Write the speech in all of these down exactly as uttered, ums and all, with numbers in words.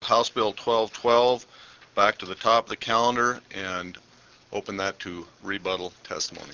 House Bill twelve twelve back to the top of the calendar and open that to rebuttal testimony.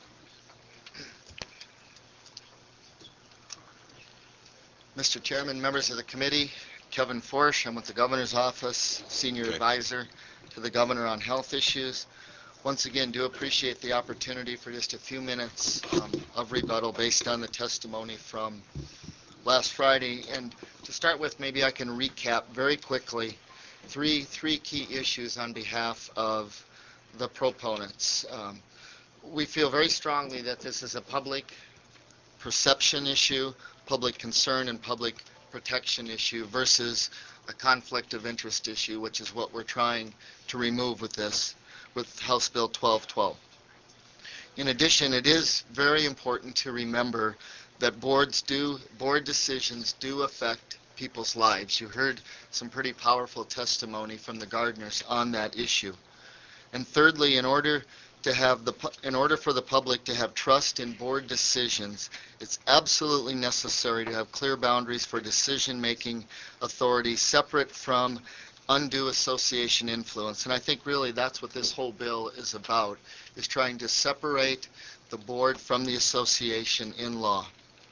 Mister Chairman, members of the committee, Kevin Forsch, I'm with the Governor's Office, Senior Okay. Advisor to the Governor on Health Issues. Once again, do appreciate the opportunity for just a few minutes um, of rebuttal based on the testimony from last Friday. And to start with, maybe I can recap very quickly three three key issues on behalf of the proponents. Um, we feel very strongly that this is a public perception issue, public concern, and public protection issue versus a conflict of interest issue, which is what we're trying to remove with this, with House Bill twelve twelve. In addition, it is very important to remember that boards do, board decisions do affect people's lives. You heard some pretty powerful testimony from the Gardners on that issue. And thirdly, in order to have the, in order for the public to have trust in board decisions, it's absolutely necessary to have clear boundaries for decision-making authority separate from undue association influence. And I think really that's what this whole bill is about, is trying to separate the board from the association in law.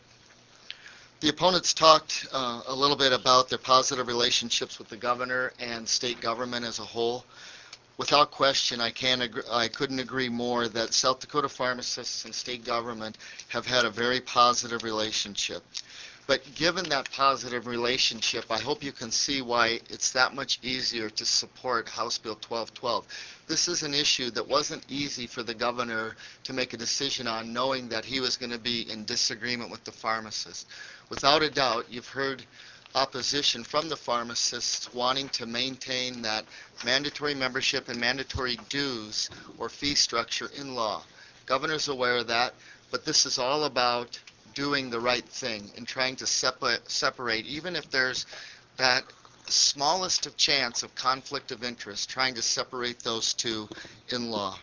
The opponents talked uh, a little bit about their positive relationships with the governor and state government as a whole. Without question, I can't agree, I couldn't agree more that South Dakota pharmacists and state government have had a very positive relationship. But given that positive relationship, I hope you can see why it's that much easier to support House Bill twelve twelve. This is an issue that wasn't easy for the governor to make a decision on, knowing that he was going to be in disagreement with the pharmacists. Without a doubt, you've heard opposition from the pharmacists wanting to maintain that mandatory membership and mandatory dues or fee structure in law. Governor's aware of that, but this is all about doing the right thing and trying to separ- separate, even if there's that smallest of chance of conflict of interest, trying to separate those two in law.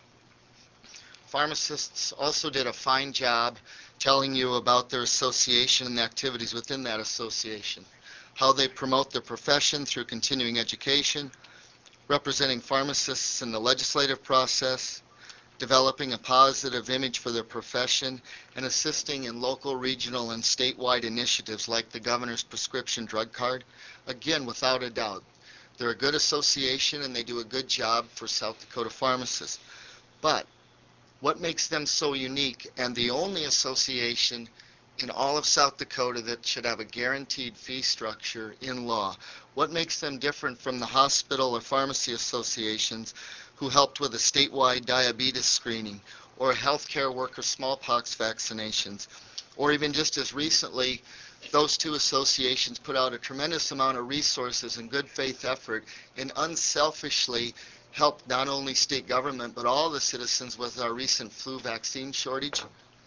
Pharmacists also did a fine job telling you about their association and the activities within that association, how they promote their profession through continuing education, representing pharmacists in the legislative process, developing a positive image for their profession, and assisting in local, regional, and statewide initiatives like the governor's prescription drug card. Again, without a doubt, they're a good association and they do a good job for South Dakota pharmacists. But what makes them so unique and the only association in all of South Dakota that should have a guaranteed fee structure in law? What makes them different from the hospital or pharmacy associations who helped with a statewide diabetes screening or healthcare worker smallpox vaccinations? Or even just as recently, those two associations put out a tremendous amount of resources and good faith effort and unselfishly helped not only state government but all the citizens with our recent flu vaccine shortage.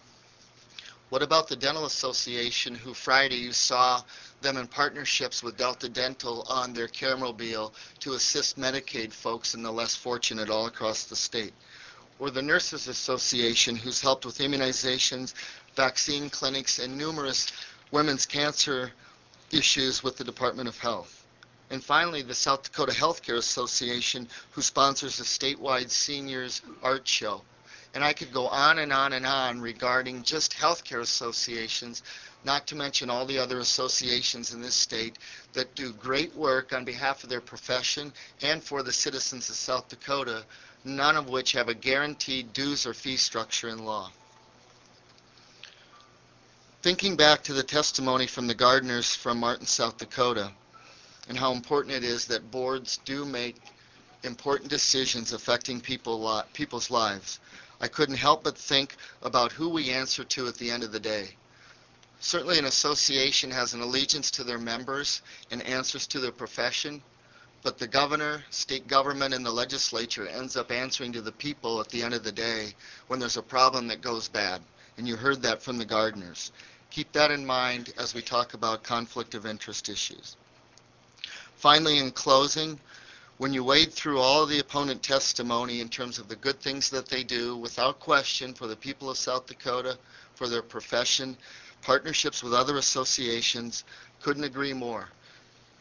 What about the Dental Association, who Friday you saw them in partnerships with Delta Dental on their Caramobile to assist Medicaid folks and the less fortunate all across the state? Or the Nurses Association, who's helped with immunizations, vaccine clinics, and numerous women's cancer issues with the Department of Health. And finally, the South Dakota Healthcare Association, who sponsors a statewide seniors art show. And I could go on and on and on regarding just healthcare associations, not to mention all the other associations in this state that do great work on behalf of their profession and for the citizens of South Dakota, none of which have a guaranteed dues or fee structure in law. Thinking back to the testimony from the Gardners from Martin, South Dakota, and how important it is that boards do make important decisions affecting people, people's lives, I couldn't help but think about who we answer to at the end of the day. Certainly an association has an allegiance to their members and answers to their profession, but the governor, state government, and the legislature ends up answering to the people at the end of the day when there's a problem that goes bad. And you heard that from the Gardners. Keep that in mind as we talk about conflict of interest issues. Finally, in closing, when you wade through all of the opponent testimony in terms of the good things that they do, without question, for the people of South Dakota, for their profession, partnerships with other associations, couldn't agree more.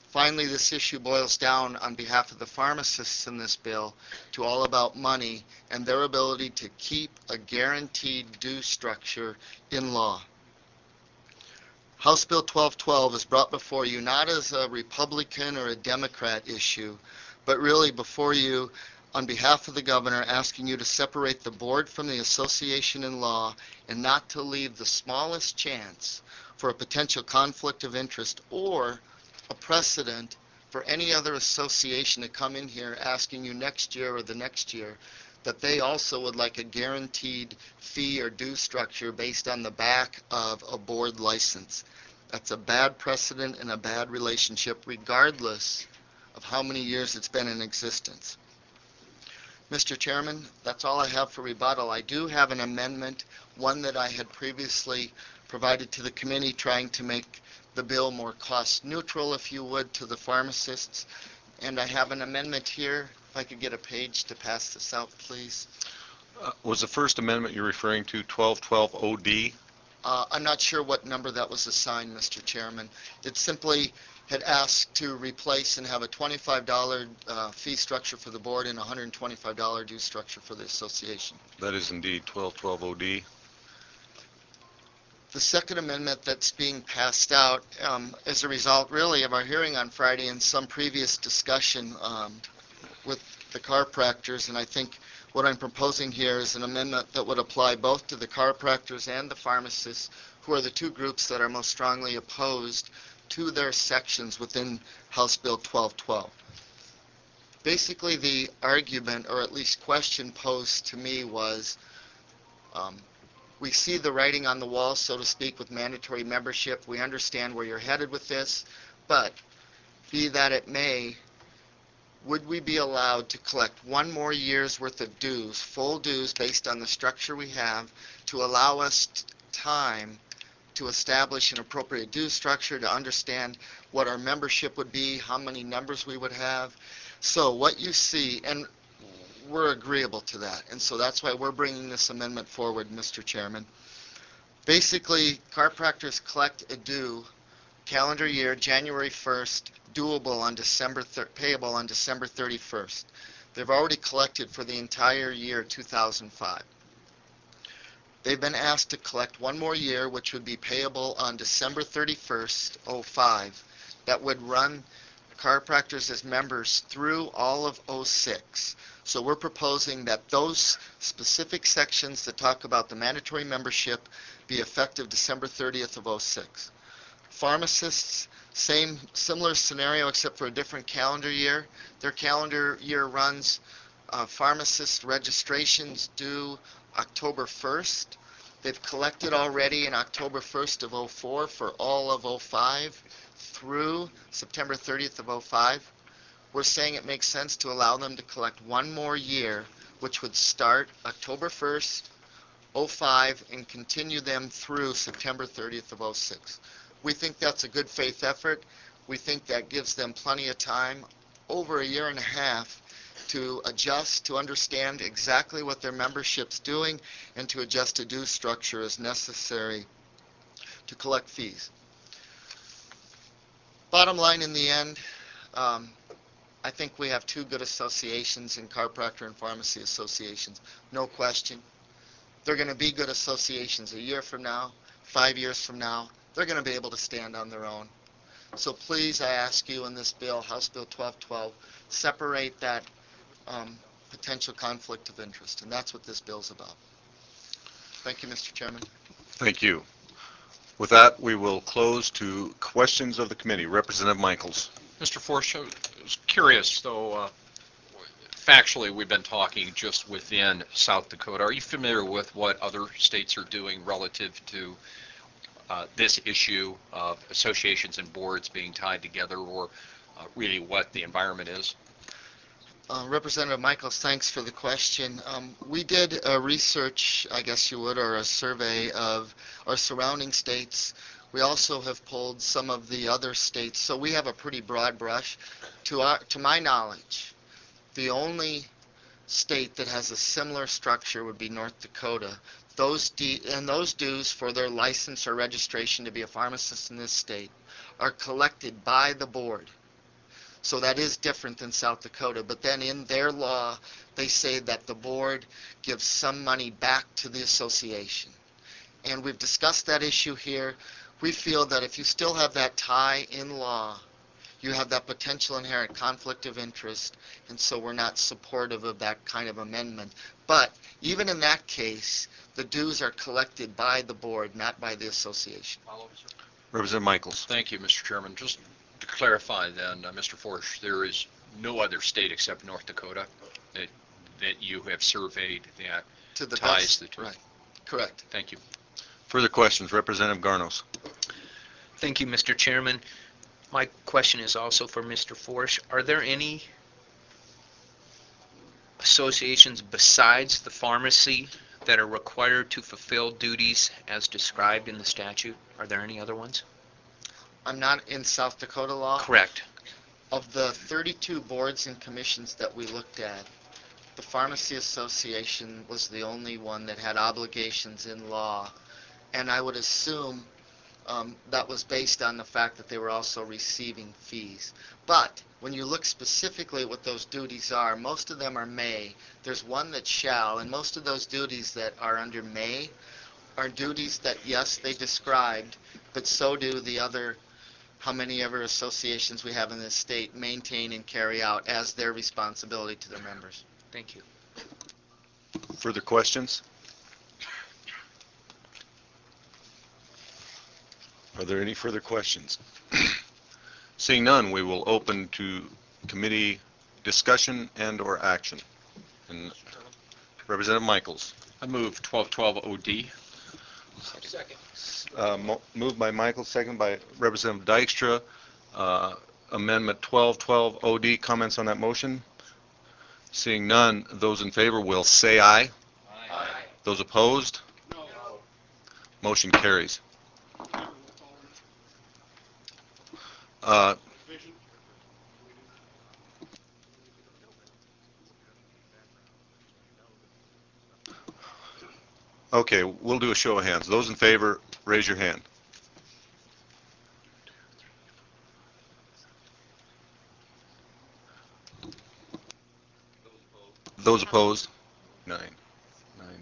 Finally, this issue boils down on behalf of the pharmacists in this bill to all about money and their ability to keep a guaranteed due structure in law. House Bill twelve twelve is brought before you not as a Republican or a Democrat issue, but really before you on behalf of the governor, asking you to separate the board from the association in law and not to leave the smallest chance for a potential conflict of interest or a precedent for any other association to come in here asking you next year or the next year that they also would like a guaranteed fee or due structure based on the back of a board license. That's a bad precedent and a bad relationship regardless of how many years it's been in existence. Mister Chairman, that's all I have for rebuttal. I do have an amendment, one that I had previously provided to the committee trying to make the bill more cost neutral, if you would, to the pharmacists. And I have an amendment here. If I could get a page to pass this out, please. Uh, was the first amendment you're referring to twelve twelve O D? Uh, I'm not sure what number that was assigned, Mister Chairman. It simply had asked to replace and have a twenty-five dollars uh, fee structure for the board and a one hundred twenty-five dollars due structure for the association. That is indeed twelve twelve O D. The second amendment that's being passed out um, as a result, really, of our hearing on Friday and some previous discussion um, with the chiropractors, and I think what I'm proposing here is an amendment that would apply both to the chiropractors and the pharmacists, who are the two groups that are most strongly opposed to their sections within House Bill twelve twelve. Basically, the argument, or at least question posed to me was, um, we see the writing on the wall, so to speak, with mandatory membership. We understand where you're headed with this, but be that it may, would we be allowed to collect one more year's worth of dues, full dues based on the structure we have, to allow us t- time to establish an appropriate due structure, to understand what our membership would be, how many numbers we would have. So what you see, and we're agreeable to that, and so that's why we're bringing this amendment forward, Mister Chairman. Basically, chiropractors collect a due calendar year, January first, doable on December, thir- payable on December thirty-first. They've already collected for the entire year two thousand five. They've been asked to collect one more year, which would be payable on December thirty-first, oh five. That would run chiropractors as members through all of oh six. So we're proposing that those specific sections that talk about the mandatory membership be effective December thirtieth of oh six. Pharmacists, same similar scenario except for a different calendar year. Their calendar year runs uh, pharmacist registrations due October first. They've collected already in October first of oh four for all of oh five through September thirtieth of oh five. We're saying it makes sense to allow them to collect one more year, which would start October first, oh five, and continue them through September thirtieth of oh six. We think that's a good faith effort. We think that gives them plenty of time, over a year and a half, to adjust, to understand exactly what their membership's doing, and to adjust a due structure as necessary to collect fees. Bottom line in the end, um, I think we have two good associations in chiropractor and pharmacy associations, no question. They're going to be good associations a year from now, five years from now. They're going to be able to stand on their own. So please, I ask you in this bill, House Bill twelve twelve, separate that um, potential conflict of interest, and that's what this bill's about. Thank you, Mister Chairman. Thank you. With that, we will close to questions of the committee. Representative Michaels. Mister Forsch, I was curious, though, uh, factually, we've been talking just within South Dakota. Are you familiar with what other states are doing relative to uh, this issue of associations and boards being tied together, or uh, really what the environment is? Uh, Representative Michaels, thanks for the question. Um, we did a research, I guess you would, or a survey of our surrounding states. We also have pulled some of the other states, so we have a pretty broad brush. To our, to my knowledge, the only state that has a similar structure would be North Dakota. Those de- and those dues for their license or registration to be a pharmacist in this state are collected by the board. So that is different than South Dakota. But then in their law, they say that the board gives some money back to the association. And we've discussed that issue here. We feel that if you still have that tie in law, you have that potential inherent conflict of interest, and so we're not supportive of that kind of amendment. But even in that case, the dues are collected by the board, not by the association. Representative Michaels. Thank you, Mister Chairman. Just to clarify then, uh, Mister Forsch, there is no other state except North Dakota that, that you have surveyed that To the ties best, the two? right, correct. Thank you. Further questions? Representative Garnos. Thank you, Mister Chairman. My question is also for Mister Forsch. Are there any associations besides the pharmacy that are required to fulfill duties as described in the statute? Are there any other ones? I'm not in South Dakota law. Correct. Of the thirty-two boards and commissions that we looked at, the Pharmacy Association was the only one that had obligations in law. And I would assume um, that was based on the fact that they were also receiving fees. But when you look specifically at what those duties are, most of them are may. There's one that shall, and most of those duties that are under may are duties that, yes, they described, but so do the other, how many ever associations we have in this state maintain and carry out as their responsibility to their members. Thank you. Further questions? Are there any further questions? Seeing none, we will open to committee discussion and or action. And Representative Michaels. I move twelve twelve O D. Second. Uh, mo- moved by Michaels, second by Representative Dykstra. Uh, Amendment twelve twelve O D. Comments on that motion? Seeing none, those in favor will say aye. Aye. Those opposed? No. Motion carries. Uh, Okay, we'll do a show of hands. Those in favor, raise your hand. Those opposed? Nine. Nine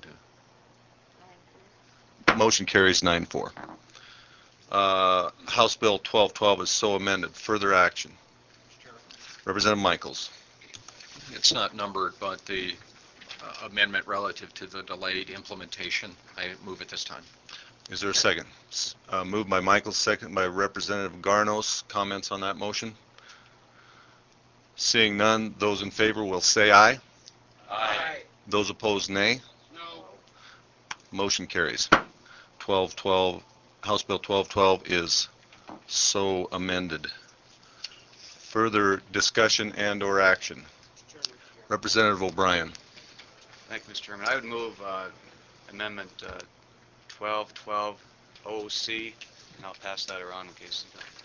to. Motion carries nine four. Uh, House Bill twelve twelve is so amended. Further action. Representative Michaels. It's not numbered, but the uh, amendment relative to the delayed implementation, I move at this time. Is there a second? Uh, moved by Michaels, second by Representative Garnos. Comments on that motion? Seeing none, those in favor will say aye. Aye. Those opposed, nay. No. Motion carries. twelve twelve, House Bill twelve twelve is so amended. Further discussion and or action. Representative O'Brien. Thank you, Mister Chairman. I would move uh, Amendment uh, twelve twelve O C, and I'll pass that around in case you don't.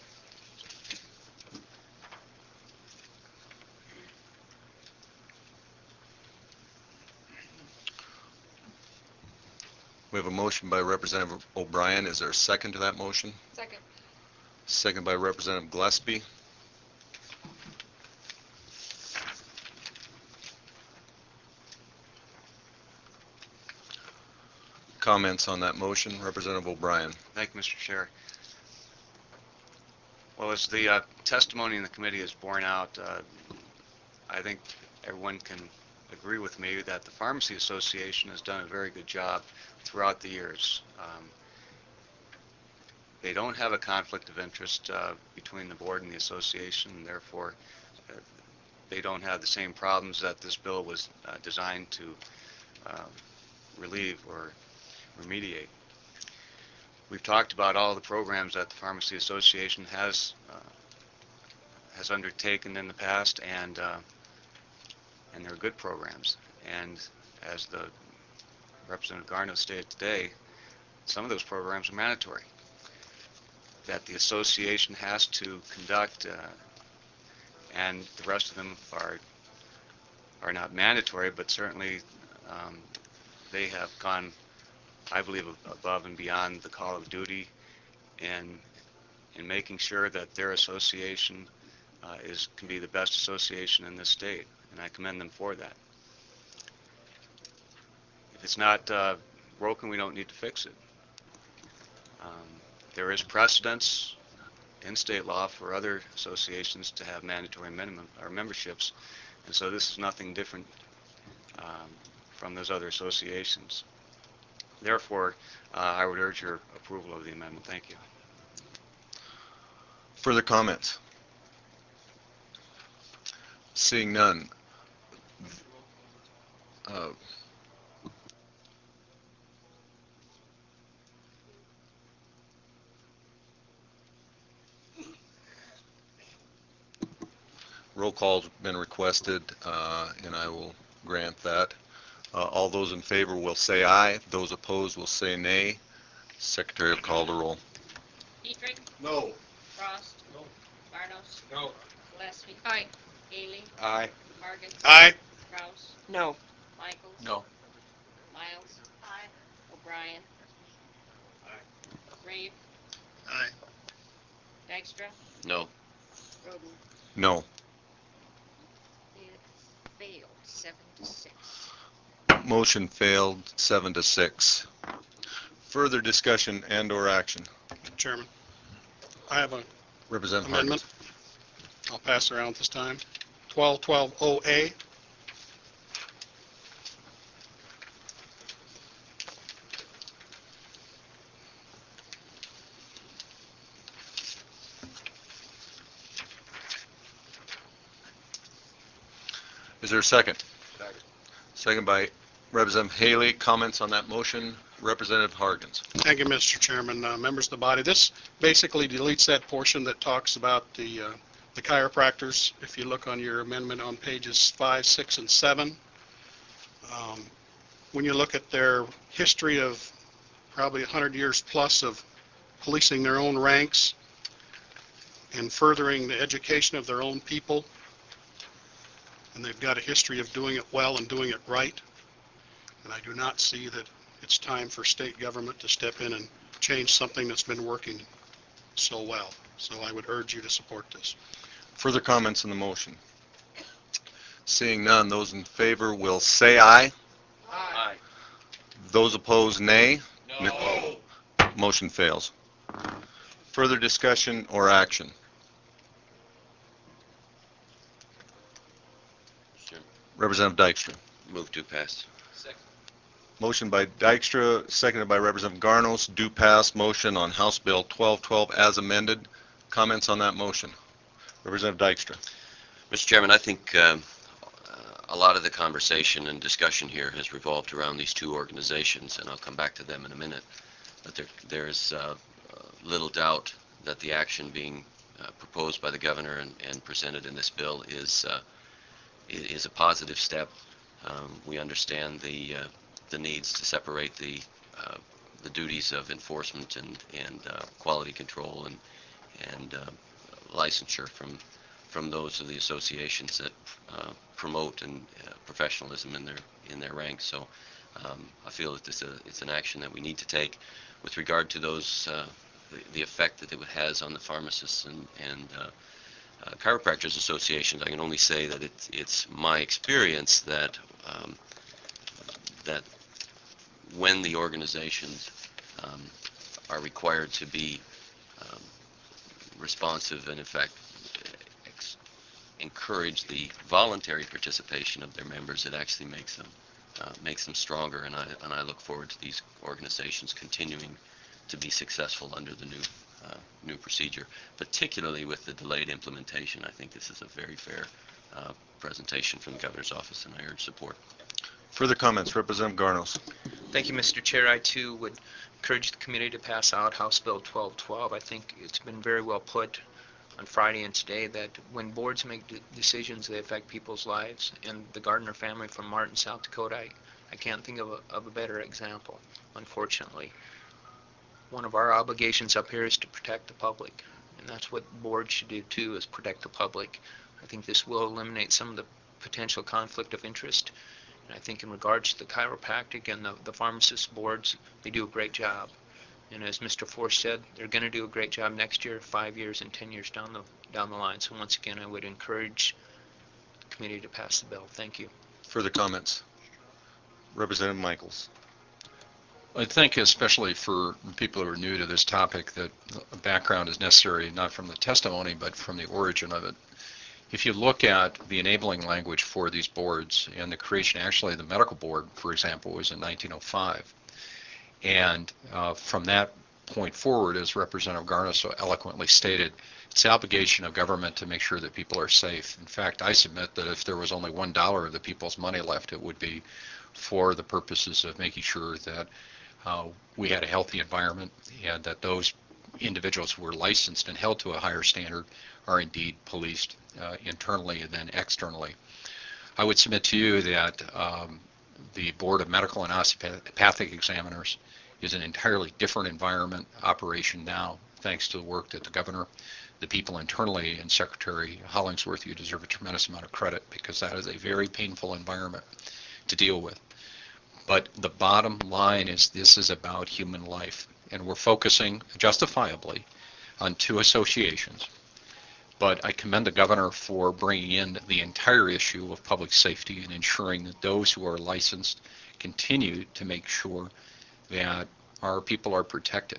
We have a motion by Representative O'Brien. Is there a second to that motion? Second. Second by Representative Gillespie. Comments on that motion? Representative O'Brien. Thank you, Mister Chair. Well, as the uh, testimony in the committee is borne out, uh, I think everyone can agree with me that the Pharmacy Association has done a very good job throughout the years. Um, they don't have a conflict of interest uh, between the board and the association, and therefore uh, they don't have the same problems that this bill was uh, designed to uh, relieve or remediate. We've talked about all the programs that the Pharmacy Association has uh, has undertaken in the past, and uh, and they're good programs. And as the Representative Garno stated today, some of those programs are mandatory, that the association has to conduct, uh, and the rest of them are are not mandatory, but certainly um, they have gone, I believe, above and beyond the call of duty in in making sure that their association uh, is can be the best association in this state, and I commend them for that. If it's not uh, broken, we don't need to fix it. Um, there is precedence in state law for other associations to have mandatory minimum or memberships, and so this is nothing different um, from those other associations. Therefore, uh, I would urge your approval of the amendment. Thank you. Further comments? Seeing none. Uh, Roll call's been requested, uh, and I will grant that. Uh, all those in favor will say aye. Those opposed will say nay. Secretary will call the roll. Dietrich. No. Frost. No. Barnos. No. Gillespie. Aye. Haley. Aye. Hargis. Aye. Kraus. No. Michaels. No. Miles. Aye. O'Brien. Aye. Reeve. Aye. Dykstra. No. Roden. No. It failed, seven to six. Motion failed, seven to six. Further discussion and/or action. Chairman, I have an Representative amendment. Harkins. I'll pass it around this time. twelve twelve O A. Is there a second? Second. Second by Representative Haley. Comments on that motion? Representative Harkins. Thank you, Mister Chairman. Uh, members of the body, this basically deletes that portion that talks about the, uh, the chiropractors. If you look on your amendment on pages five, six, and seven, um, when you look at their history of probably one hundred years plus of policing their own ranks and furthering the education of their own people, and they've got a history of doing it well and doing it right, and I do not see that it's time for state government to step in and change something that's been working so well. So I would urge you to support this. Further comments on the motion? Seeing none, those in favor will say aye. Aye. Those opposed, nay. No. Motion fails. Further discussion or action? Representative Dykstra. Move to pass. Second. Motion by Dykstra, seconded by Representative Garnos. Do pass motion on House Bill twelve twelve as amended. Comments on that motion? Representative Dykstra. Mister Chairman, I think um, uh, a lot of the conversation and discussion here has revolved around these two organizations, and I'll come back to them in a minute. But there, there's uh, uh, little doubt that the action being uh, proposed by the governor and, and presented in this bill is uh, is a positive step. Um, we understand the uh, the needs to separate the uh, the duties of enforcement and and uh, quality control and and uh, licensure from from those of the associations that uh, promote and uh, professionalism in their in their ranks. So um, I feel that this is a, it's an action that we need to take with regard to those uh, the, the effect that it has on the pharmacists and and uh, Uh, chiropractors associations. I can only say that it's, it's my experience that um, that when the organizations um, are required to be um, responsive and in fact ex- encourage the voluntary participation of their members, it actually makes them uh, makes them stronger. And I and I look forward to these organizations continuing to be successful under the new Uh, new procedure, particularly with the delayed implementation. I think this is a very fair uh, presentation from the governor's office, and I urge support. Further comments? Representative Garnos. Thank you, Mister Chair. I too would encourage the committee to pass out House Bill twelve twelve. I think it's been very well put on Friday and today that when boards make de- decisions, they affect people's lives. And the Gardner family from Martin, South Dakota, I, I can't think of a, of a better example, unfortunately. One of our obligations up here is to protect the public, and that's what boards should do too, is protect the public. I think this will eliminate some of the potential conflict of interest, and I think in regards to the chiropractic and the, the pharmacist boards, they do a great job. And as Mister Force said, they're going to do a great job next year, five years and ten years down the down the line. So once again, I would encourage the committee to pass the bill. Thank you. Further comments? Representative Michaels. I think especially for people who are new to this topic that a background is necessary, not from the testimony, but from the origin of it. If you look at the enabling language for these boards and the creation, actually the medical board, for example, was in nineteen oh five. And uh, from that point forward, as Representative Garna so eloquently stated, it's the obligation of government to make sure that people are safe. In fact, I submit that if there was only one dollar of the people's money left, it would be for the purposes of making sure that uh, we had a healthy environment and that those individuals who were licensed and held to a higher standard are indeed policed uh, internally and then externally. I would submit to you that um, the Board of Medical and Osteopathic Examiners is an entirely different environment operation now, thanks to the work that the governor, the people internally, and Secretary Hollingsworth, you deserve a tremendous amount of credit because that is a very painful environment to deal with. But the bottom line is this is about human life, and we're focusing justifiably on two associations. But I commend the governor for bringing in the entire issue of public safety and ensuring that those who are licensed continue to make sure that our people are protected.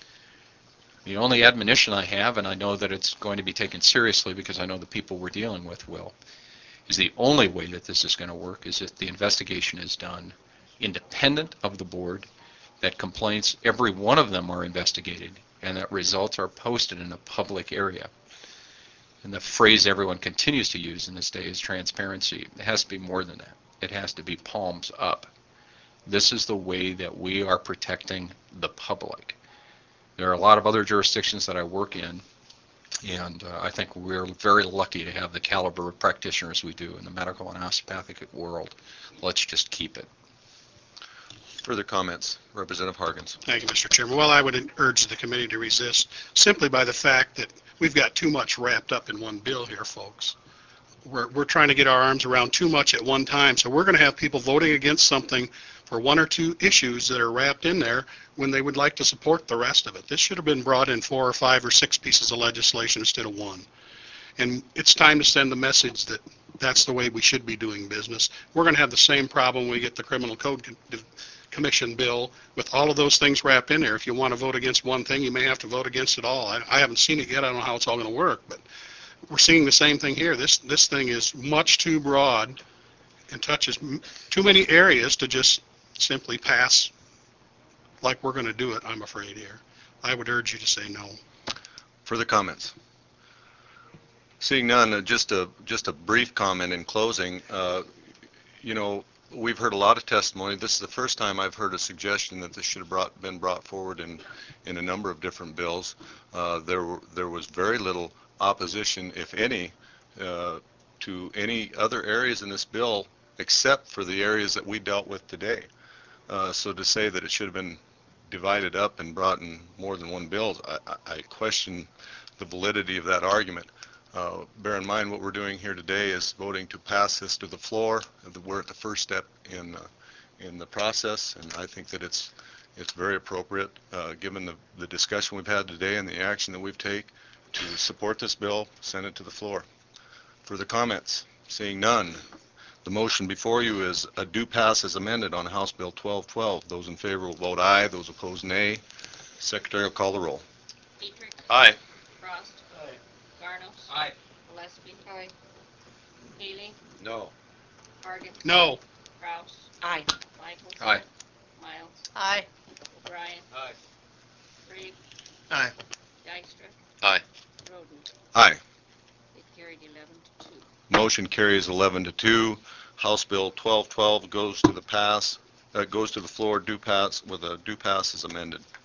The only admonition I have, and I know that it's going to be taken seriously because I know the people we're dealing with will, is the only way that this is going to work is if the investigation is done independent of the board, that complaints, every one of them are investigated, and that results are posted in a public area. And the phrase everyone continues to use in this day is transparency. It has to be more than that. It has to be palms up. This is the way that we are protecting the public. There are a lot of other jurisdictions that I work in, and uh, I think we're very lucky to have the caliber of practitioners we do in the medical and osteopathic world. Let's just keep it. Further comments? Representative Harkins. Thank you, Mister Chairman. Well, I would urge the committee to resist simply by the fact that we've got too much wrapped up in one bill here, folks. We're, we're trying to get our arms around too much at one time, so we're going to have people voting against something for one or two issues that are wrapped in there when they would like to support the rest of it. This should have been brought in four or five or six pieces of legislation instead of one. And it's time to send the message that that's the way we should be doing business. We're going to have the same problem when we get the Criminal Code Commission bill with all of those things wrapped in there. If you want to vote against one thing, you may have to vote against it all. I, I haven't seen it yet. I don't know how it's all going to work, but we're seeing the same thing here. This this thing is much too broad and touches m- too many areas to just simply pass like we're going to do it, I'm afraid, here. I would urge you to say no. Further comments? Seeing none, uh, just a just a brief comment in closing. Uh, you know, we've heard a lot of testimony. This is the first time I've heard a suggestion that this should have brought, been brought forward in, in a number of different bills. Uh, there were, there was very little opposition, if any, uh, to any other areas in this bill except for the areas that we dealt with today. Uh, so to say that it should have been divided up and brought in more than one bill, I, I, I question the validity of that argument. Uh, bear in mind what we're doing here today is voting to pass this to the floor. We're at the first step in uh, in the process, and I think that it's it's very appropriate, uh, given the, the discussion we've had today and the action that we've taken, to support this bill, send it to the floor. Further comments? Seeing none, the motion before you is a do pass as amended on House Bill twelve twelve. Those in favor will vote aye. Those opposed, nay. Secretary will call the roll. Dietrich. Aye. Frost. Aye. Garnos. Aye. Gillespie. Aye. Haley. No. Hargis. No. Kraus. Aye. Michaels. Aye. Miles. Aye. O'Brien. Aye. Reed. Aye. Dykstra. Aye. Roden. Aye. It carried eleven to two. Motion carries eleven to two. House Bill twelve twelve goes to the pass, uh, goes to the floor, do pass with a do pass as amended.